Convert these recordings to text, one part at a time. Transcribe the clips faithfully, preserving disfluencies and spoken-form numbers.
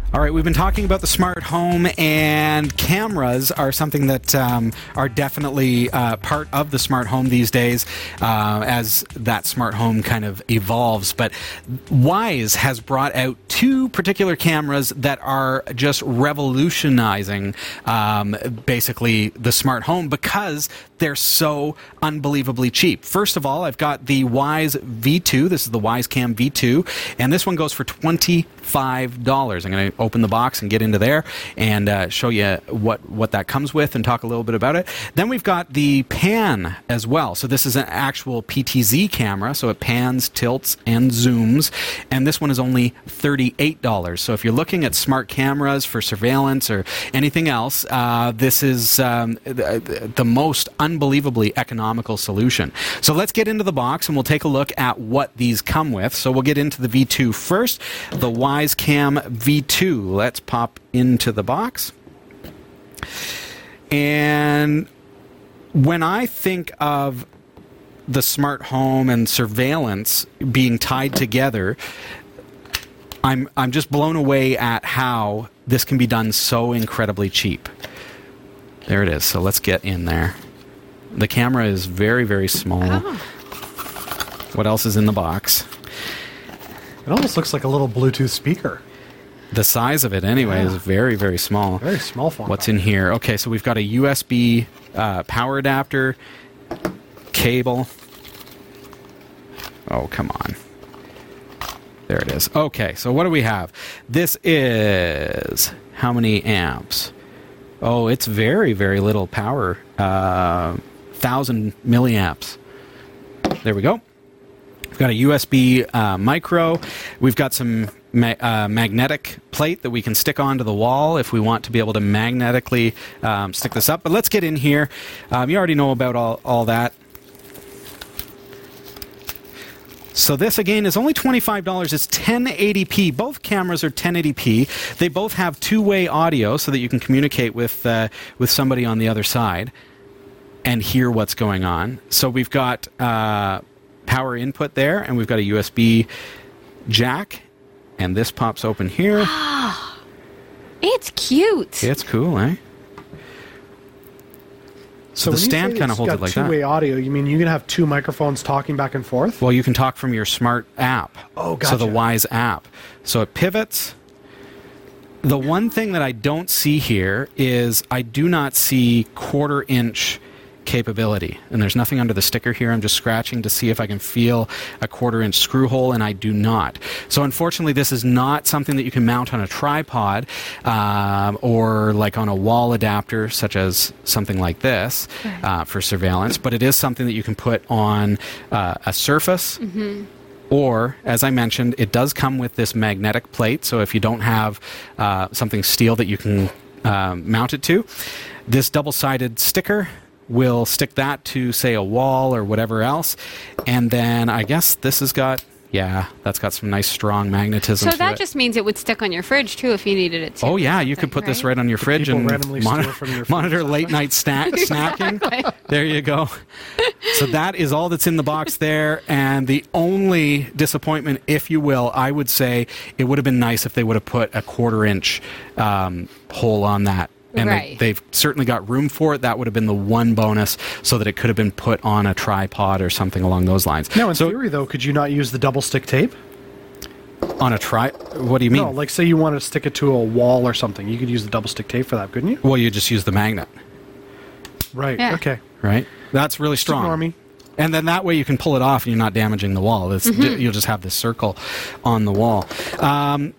All right, we've been talking about the smart home, and cameras are something that um, are definitely uh, part of the smart home these days uh, as that smart home kind of evolves. But Wyze has brought out two particular cameras that are just revolutionizing um, basically the smart home because they're so unbelievably cheap. First of all, I've got the Wyze V two. This is the Wyze Cam V two, and this one goes for twenty-five dollars. I'm going to open the box and get into there and uh, show you what, what that comes with and talk a little bit about it. Then we've got the Pan as well. So this is an actual P T Z camera, so it pans, tilts, and zooms, and this one is only thirty-eight dollars. So if you're looking at smart cameras for surveillance or anything else, uh, this is um, the, the most unbelievably economical solution. So let's get into the box and we'll take a look at what these come with. So we'll get into the V two first, the Wyze Cam V two. Let's pop into the box. And when I think of the smart home and surveillance being tied together, I'm I'm just blown away at how this can be done so incredibly cheap. There it is. So let's get in there. The camera is very, very small. Oh. What else is in the box? It almost looks like a little Bluetooth speaker. The size of it, anyway, yeah. is very, very small. Very small form. What's in here? Okay, so we've got a U S B uh, power adapter, cable. Oh, come on. There it is. Okay, so what do we have? This is how many amps? Oh, it's very, very little power. Uh, one thousand milliamps. There we go. We've got a U S B uh, micro. We've got some ma- uh, magnetic plate that we can stick onto the wall if we want to be able to magnetically um, stick this up. But let's get in here. Um, you already know about all, all that. So this, again, is only twenty-five dollars. It's ten eighty p. Both cameras are ten eighty p. They both have two-way audio so that you can communicate with uh, with somebody on the other side and hear what's going on. So we've got uh, power input there, and we've got a U S B jack, and this pops open here. It's cute. It's cool, eh? So, so the stand kind of holds it like that. Two-way audio, you mean you can have two microphones talking back and forth? Well, you can talk from your smart app. Oh, gotcha. So the Wyze app. So it pivots. The one thing that I don't see here is I do not see quarter-inch capability. And there's nothing under the sticker here. I'm just scratching to see if I can feel a quarter inch screw hole, and I do not. So unfortunately, this is not something that you can mount on a tripod um, or like on a wall adapter, such as something like this uh, for surveillance, but it is something that you can put on uh, a surface. Mm-hmm. Or, as I mentioned, it does come with this magnetic plate, so if you don't have uh, something steel that you can uh, mount it to, this double-sided sticker will stick that to, say, a wall or whatever else. And then I guess this has got, yeah, that's got some nice strong magnetism so to that it. just means it would stick on your fridge, too, if you needed it to. Oh, yeah, you could put right? this right on your fridge and monitor, from your monitor late-night snack, snacking. Exactly. There you go. So that is all that's in the box there. And the only disappointment, if you will, I would say it would have been nice if they would have put a quarter-inch um, hole on that. And right. they, they've certainly got room for it. That would have been the one bonus, so that it could have been put on a tripod or something along those lines. Now, in so, theory, though, could you not use the double stick tape? On a tri... What do you mean? No, like say you wanted to stick it to a wall or something. You could use the double stick tape for that, couldn't you? Well, you just use the magnet. Right, yeah. okay. Right? That's really strong. Ignore me. And then that way you can pull it off and you're not damaging the wall. Mm-hmm. You'll just have this circle on the wall. Um...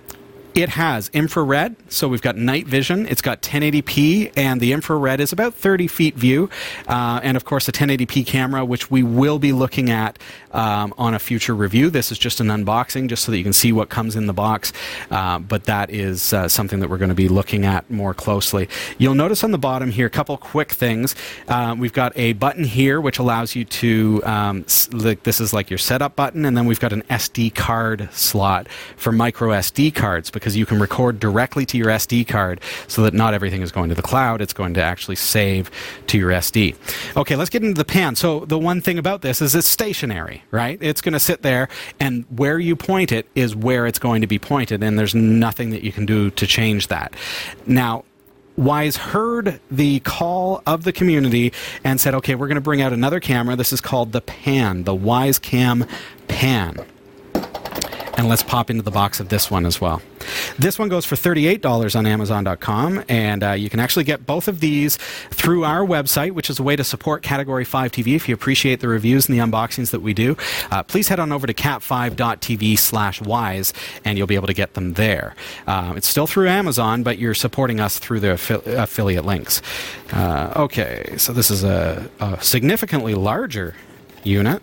It has infrared, so we've got night vision. It's got ten eighty p, and the infrared is about thirty feet view. Uh, and, of course, a ten eighty p camera, which we will be looking at um, on a future review. This is just an unboxing, just so that you can see what comes in the box. Uh, but that is uh, something that we're going to be looking at more closely. You'll notice on the bottom here a couple quick things. Uh, we've got a button here, which allows you to, um, like, this is like your setup button, and then we've got an S D card slot for micro S D cards, because because you can record directly to your S D card so that not everything is going to the cloud. It's going to actually save to your S D. Okay, let's get into the pan. So the one thing about this is it's stationary, right? It's going to sit there, and where you point it is where it's going to be pointed, and there's nothing that you can do to change that. Now, Wyze heard the call of the community and said, okay, we're going to bring out another camera. This is called the Pan, the Wyze Cam Pan. And let's pop into the box of this one as well. This one goes for thirty-eight dollars on Amazon dot com, and uh, you can actually get both of these through our website, which is a way to support Category five T V. If you appreciate the reviews and the unboxings that we do, uh, please head on over to cat five dot t v slash Wyze, and you'll be able to get them there. Uh, it's still through Amazon, but you're supporting us through the affi- affiliate links. Uh, okay, so this is a, a significantly larger unit.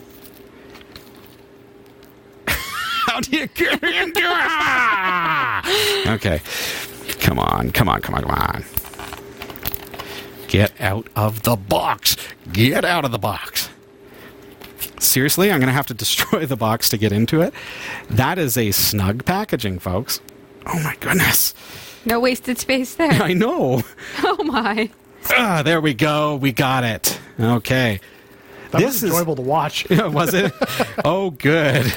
How do you get into it? Okay. Come on, come on, come on, come on. Get out of the box. Get out of the box. Seriously, I'm going to have to destroy the box to get into it. That is a snug packaging, folks. Oh, my goodness. No wasted space there. I know. Oh, my. Ah, there we go. We got it. Okay. That this was enjoyable is, to watch. Was it? Oh, good.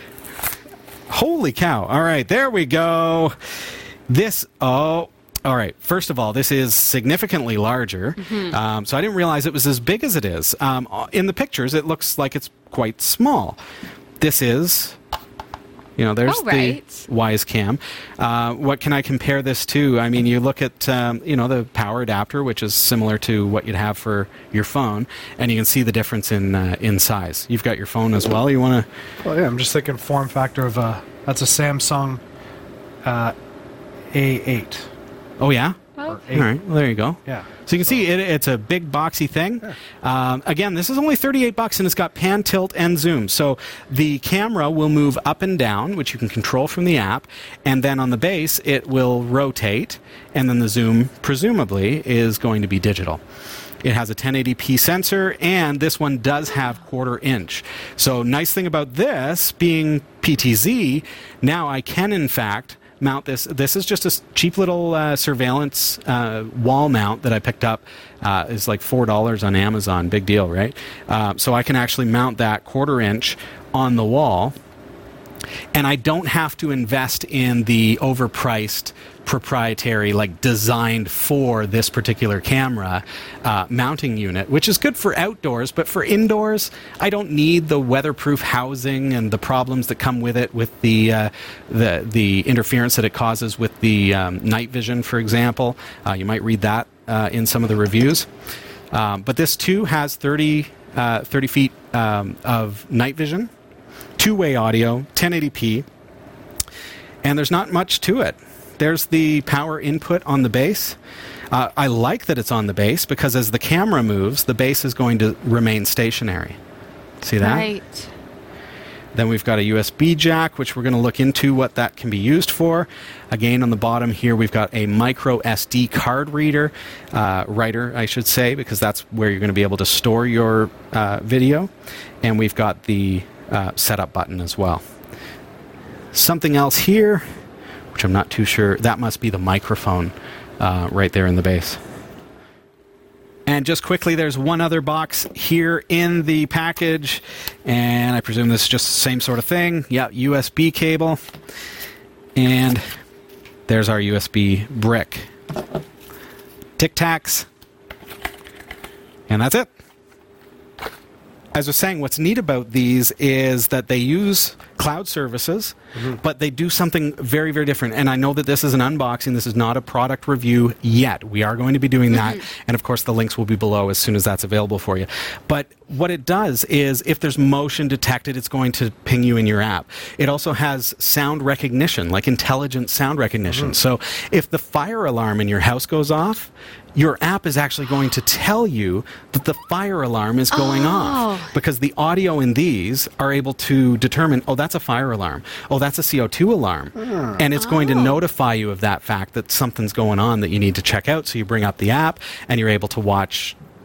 Holy cow. All right, there we go. This, oh, all right. First of all, this is significantly larger. Mm-hmm. Um, so I didn't realize it was as big as it is. Um, in the pictures, it looks like it's quite small. This is, you know, there's oh, right. the Wyze Cam. Uh, what can I compare this to? I mean, you look at, um, you know, the power adapter, which is similar to what you'd have for your phone, and you can see the difference in uh, in size. You've got your phone as well. You want to... Well, yeah, I'm just thinking form factor of a... That's a Samsung uh, A eight. Oh, yeah? Oh. All right, well, there you go. Yeah. So you can see it, it's a big boxy thing. Yeah. Um, again, this is only thirty-eight bucks, and it's got pan, tilt, and zoom. So the camera will move up and down, which you can control from the app, and then on the base it will rotate, and then the zoom presumably is going to be digital. It has a ten eighty p sensor, and this one does have quarter inch. So nice thing about this being P T Z, now I can in fact mount this. This is just a cheap little uh, surveillance uh, wall mount that I picked up. Uh, it's like four dollars on Amazon. Big deal, right? Uh, so I can actually mount that quarter inch on the wall, and I don't have to invest in the overpriced proprietary, like designed for this particular camera uh, mounting unit, which is good for outdoors, but for indoors, I don't need the weatherproof housing and the problems that come with it, with the uh, the the interference that it causes with the um, night vision, for example. Uh, you might read that uh, in some of the reviews. Um, but this too has thirty, uh, thirty feet um, of night vision, two-way audio, ten eighty p, and there's not much to it. There's the power input on the base. Uh, I like that it's on the base because as the camera moves, the base is going to remain stationary. See that? Right. Then we've got a U S B jack, which we're going to look into what that can be used for. Again, on the bottom here, we've got a micro S D card reader, uh, writer, I should say, because that's where you're going to be able to store your uh, video. And we've got the uh, setup button as well. Something else here, which I'm not too sure. That must be the microphone uh, right there in the base. And just quickly, there's one other box here in the package, and I presume this is just the same sort of thing. Yeah, U S B cable, and there's our U S B brick. Tic Tacs, and that's it. As I was saying, what's neat about these is that they use cloud services, mm-hmm. but they do something very, very different. And I know that this is an unboxing. This is not a product review yet. We are going to be doing that. Mm-hmm. And, of course, the links will be below as soon as that's available for you. But what it does is if there's motion detected, it's going to ping you in your app. It also has sound recognition, like intelligent sound recognition. Mm-hmm. So if the fire alarm in your house goes off, your app is actually going to tell you that the fire alarm is going oh. off, because the audio in these are able to determine, oh, that's a fire alarm. Oh, that's a C O two alarm. Mm. And it's oh. going to notify you of that fact that something's going on that you need to check out. So you bring up the app and you're able to watch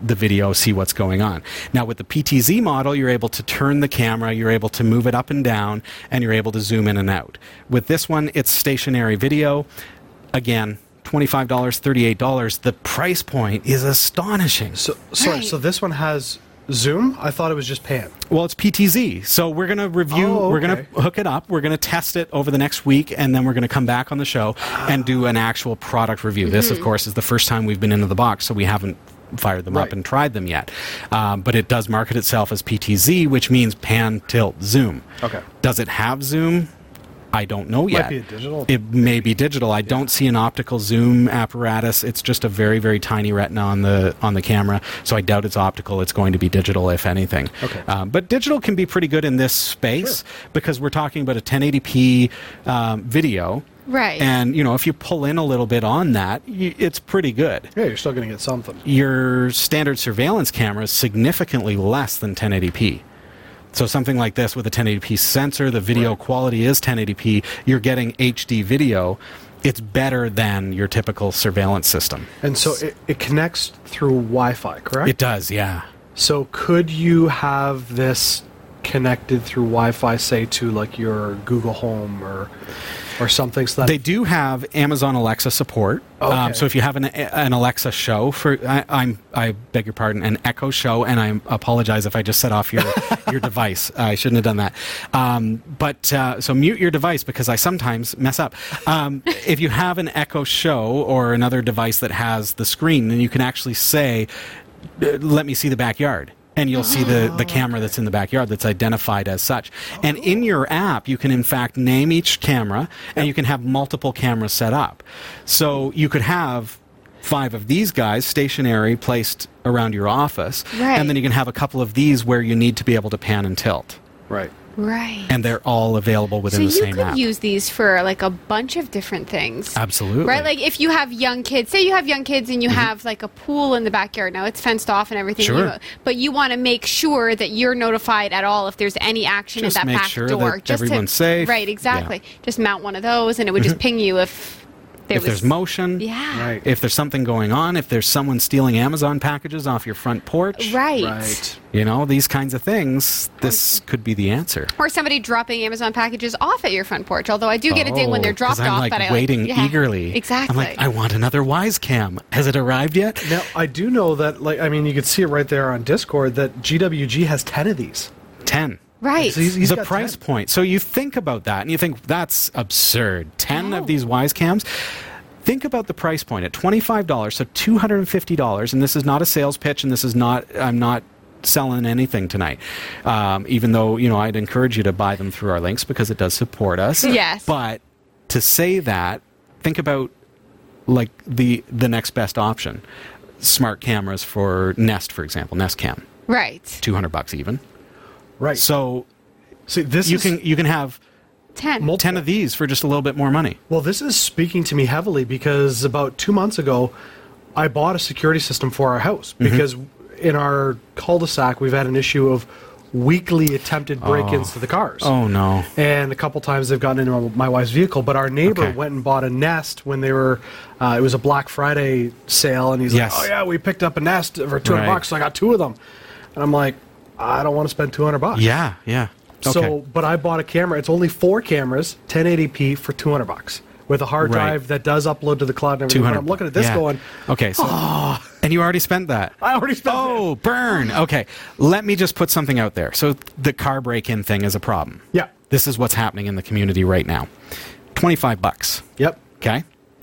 the video, see what's going on. Now, with the P T Z model, you're able to turn the camera, you're able to move it up and down, and you're able to zoom in and out. With this one, it's stationary video. Again, twenty-five dollars, thirty-eight dollars. The price point is astonishing. So sorry, Right. so this one has zoom? I thought it was just pan. Well, it's P T Z, so we're going to review, Oh, we're going okay. to hook it up, we're going to test it over the next week, and then we're going to come back on the show and do an actual product review. This, of course, is the first time we've been into the box, so we haven't fired them Right. up and tried them yet. Um, but it does market itself as P T Z, which means pan, tilt, zoom. Okay. Does it have zoom? I don't know yet. Might be a digital. It may be digital. I don't see an optical zoom apparatus. It's just a very, very tiny retina on the on the camera, so I doubt it's optical. It's going to be digital, if anything. Okay. Um, but digital can be pretty good in this space because we're talking about a ten eighty p um, video. Right. And, you know, if you pull in a little bit on that, y- it's pretty good. Yeah, you're still going to get something. Your standard surveillance camera is significantly less than ten eighty p. So something like this with a ten eighty p sensor, the video Right. quality is ten eighty p, you're getting H D video. It's better than your typical surveillance system. And so it, it connects through Wi-Fi, correct? It does, yeah. So could you have this connected through Wi-Fi, say, to like your Google Home or or something? So that They do have Amazon Alexa support. Okay. Um, so if you have an, an Alexa show, for I, I'm I beg your pardon, an Echo show, and I apologize if I just set off your your device. I shouldn't have done that. Um, but uh, so mute your device because I sometimes mess up. Um, if you have an Echo show or another device that has the screen, then you can actually say, uh, "Let me see the backyard." And you'll see the, the camera that's in the backyard that's identified as such. And in your app, you can in fact name each camera, and you can have multiple cameras set up. So you could have five of these guys stationary placed around your office, Right. and then you can have a couple of these where you need to be able to pan and tilt. right. Right. And they're all available within so the you same could app. use these for like a bunch of different things. Absolutely. Right? Like if you have young kids, say you have young kids and you have like a pool in the backyard. Now it's fenced off and everything. Mm-hmm. Sure. you- but you want to make sure that you're notified at all if there's any action Just in that make back sure door. that Just to- everyone's safe. Right, exactly. Just mount one of those and it would just ping you if there if was there's motion, Yeah. Right. if there's something going on, if there's someone stealing Amazon packages off your front porch, Right. Right. you know, these kinds of things, this could be the answer. Or somebody dropping Amazon packages off at your front porch. Although I do get a ding when they're Oh, 'cause dropped I'm off. like that I waiting yeah, eagerly. Exactly. I'm like, I want another Wise Cam. Has it arrived yet? Now I do know that, like, I mean, you could see it right there on Discord that G W G has ten of these. Ten. right. So he's- he's the got price ten. point. So you think about that and you think that's absurd. Ten No. of these Wise Cams. Think about the price point at twenty-five dollars, so two hundred fifty dollars, and this is not a sales pitch, and this is not, I'm not selling anything tonight. Um, even though, you know, I'd encourage you to buy them through our links because it does support us. Yes. But to say that, think about like the the next best option. Smart cameras for Nest, for example, Nest Cam, right. two hundred bucks even. Right. So see, this you is, can you can have Ten. Multiple. ten of these for just a little bit more money. Well, this is speaking to me heavily because about two months ago, I bought a security system for our house Mm-hmm. because in our cul-de-sac we've had an issue of weekly attempted break-ins to the cars. Oh no. And a couple times they've gotten into my wife's vehicle. But our neighbor Okay. went and bought a Nest when they were. Uh, it was a Black Friday sale, and he's Yes. like, "Oh yeah, we picked up a Nest for two hundred Right. bucks. So I got two of them." And I'm like, "I don't want to spend two hundred bucks." Yeah, yeah. So, Okay. but I bought a camera. It's only four cameras, ten eighty p for two hundred bucks, with a hard Right. drive that does upload to the cloud and everything. two But hundred. I'm looking at this yeah. going, Okay, so and you already spent that. I already spent Oh, burn. Okay. Let me just put something out there. So the car break-in thing is a problem. Yeah. This is what's happening in the community right now. twenty-five bucks. Yep. Okay?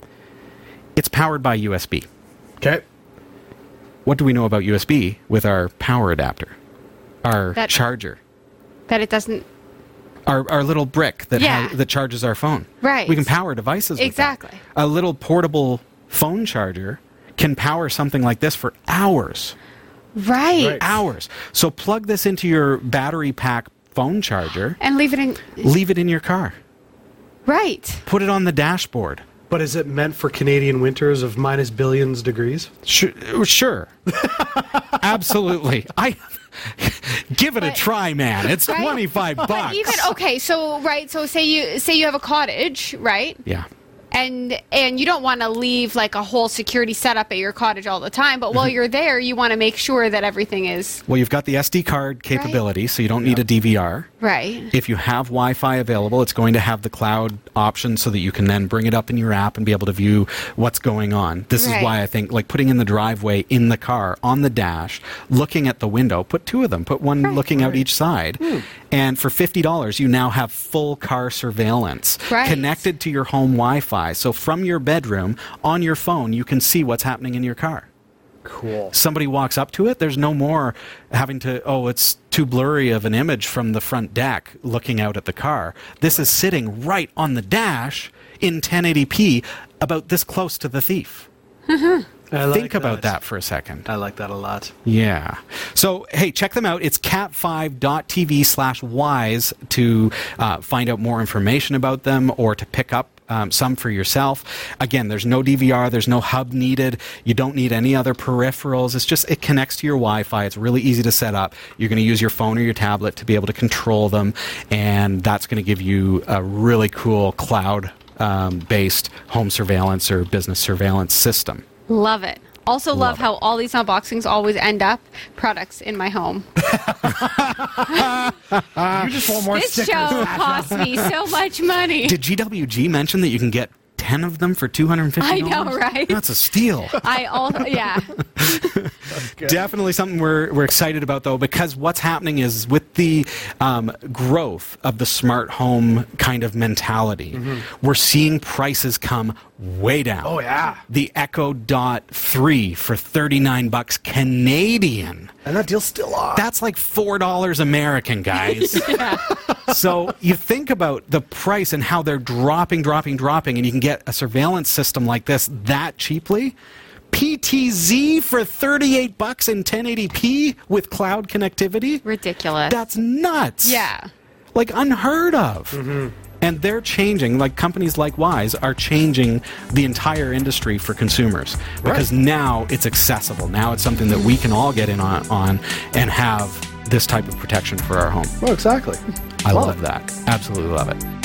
It's powered by U S B. Okay. What do we know about U S B with our power adapter? Our That- charger. That it doesn't. Our, our little brick that Yeah. ha- that charges our phone. Right. We can power devices with that. Exactly. A little portable phone charger can power something like this for hours. Right. Right. Hours. So plug this into your battery pack phone charger, And leave it in. leave it in your car. Right. Put it on the dashboard. But is it meant for Canadian winters of minus billions degrees? Sure. sure. Absolutely. I give it a But- try, man. It's Right? twenty-five bucks. But even okay, so right, so say you say you have a cottage, right? Yeah. and and you don't want to leave like a whole security setup at your cottage all the time, but while you're there, you want to make sure that everything is Well, you've got the S D card capability, so you don't need a D V R. right. If you have Wi-Fi available, it's going to have the cloud option so that you can then bring it up in your app and be able to view what's going on. This Right. is why I think like putting in the driveway in the car, on the dash, looking at the window, put two of them, put one Right. looking out each side. And for fifty dollars, you now have full car surveillance Right. connected to your home Wi-Fi. So from your bedroom, on your phone, you can see what's happening in your car. Cool. Somebody walks up to it, there's no more having to, oh, it's too blurry of an image from the front deck looking out at the car. This is sitting right on the dash in ten eighty p, about this close to the thief. I like Think about that for a second. I like that a lot. Yeah. So, hey, check them out. It's cat five dot t v slash wise to uh, find out more information about them or to pick up um, some for yourself. Again, there's no D V R. There's no hub needed. You don't need any other peripherals. It's just, it connects to your Wi-Fi. It's really easy to set up. You're going to use your phone or your tablet to be able to control them, and that's going to give you a really cool cloud um, based home surveillance or business surveillance system. Love it. Also love, Love it. how all these unboxings always end up products in my home. You just want more This stickers. show costs me so much money. Did G W G mention that you can get ten of them for two hundred fifty dollars? I know, right? That's a steal. I also yeah. Definitely something we're, we're excited about, though, because what's happening is with the um, growth of the smart home kind of mentality, we're seeing prices come way down. Oh, yeah. The Echo Dot three for thirty-nine bucks Canadian. And that deal's still on. That's like four dollars American, guys. So you think about the price and how they're dropping, dropping, dropping, and you can get a surveillance system like this that cheaply. P T Z for thirty-eight bucks in ten eighty p with cloud connectivity. Ridiculous. That's nuts. yeah. Like unheard of. And they're changing, like companies like Wise are changing the entire industry for consumers because now it's accessible. Now it's something that we can all get in on, on and have this type of protection for our home. Oh, exactly. I Love love it. that. Absolutely love it.